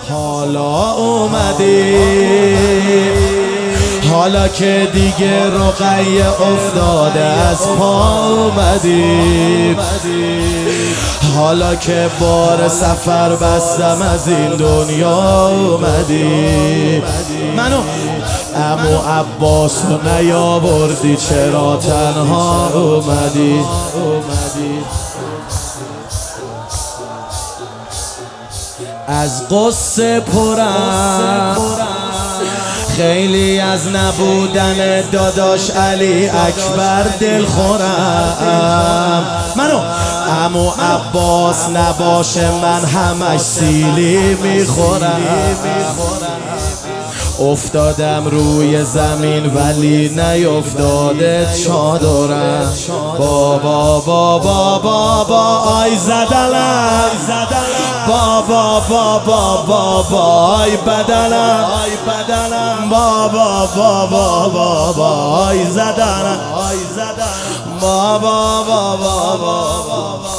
حالا اومدی، حالا که دیگه رقیه افتاده از پا اومدی، حالا که بار سفر بستم از این دنیا اومدی. منو عمو عباس رو نیاوردی، چرا تنها اومدی؟ از قصه پرم خیلی، از نبودن داداش علی اکبر دل خورم. منو عمو عباس نباشه من همش سیلی میخورم. افتادم روی زمین ولی نیفتاده چادرم. بابا بابا بابا آی زدلم، بابا بابا بابا آی بدنم، بابا بابا بابا آی زدنم، بابا بابا بابا